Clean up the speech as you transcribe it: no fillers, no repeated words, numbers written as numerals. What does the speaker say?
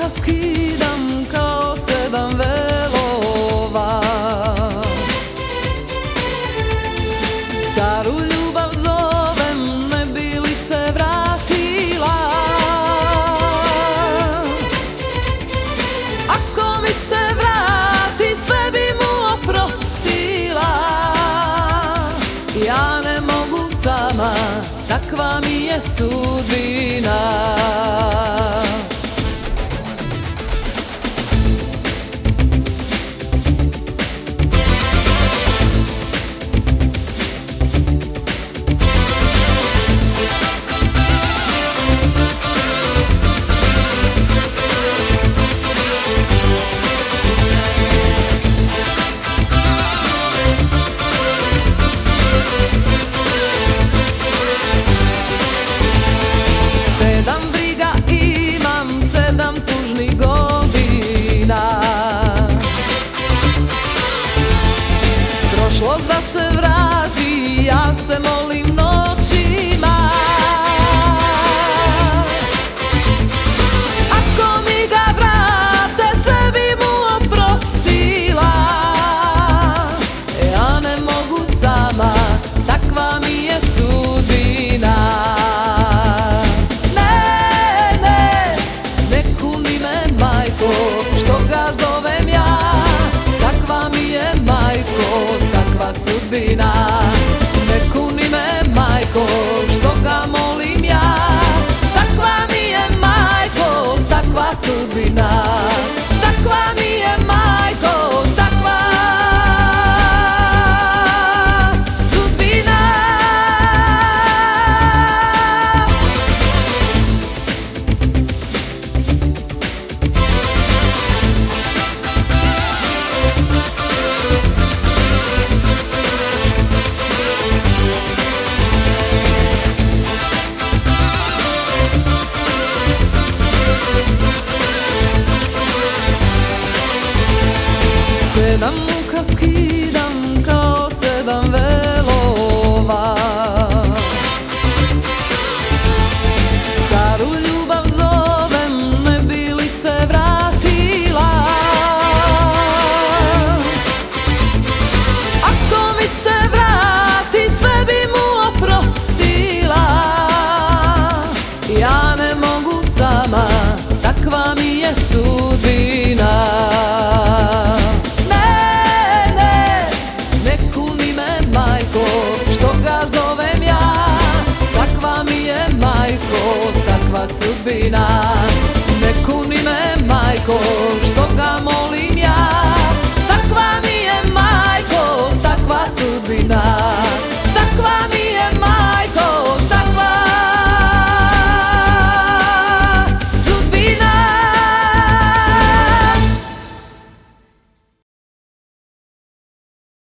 raskidam kao 7 velova. Staru ljubav zovem, ne bi li se vratila. Ako mi se vrati, sve bi mu oprostila. Ja ne mogu sama, takva mi je sudbina. Prošlost da se vrati, ja se molim noćima. Ako mi ga vrate, sve bi mu oprostila. Ja ne mogu sama, takva mi je sudbina. Ne kuni me, majko, što ga zovem ja. Takva mi je, majko, takva sudbina.